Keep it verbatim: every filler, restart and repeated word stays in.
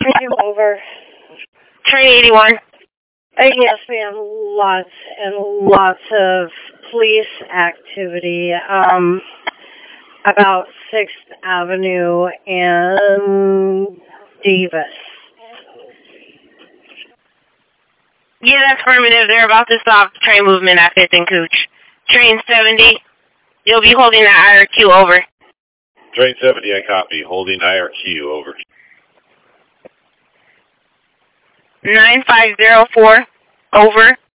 Over. Train eighty-one. Uh, yes, we have lots and lots of police activity. Um, about Sixth Avenue and Davis. Yeah, that's affirmative. They're about to stop train movement at fifth and Cooch. Train seventy. You'll be holding that I R Q over. Train seventy, I copy. Holding I R Q over. nine five zero four, over.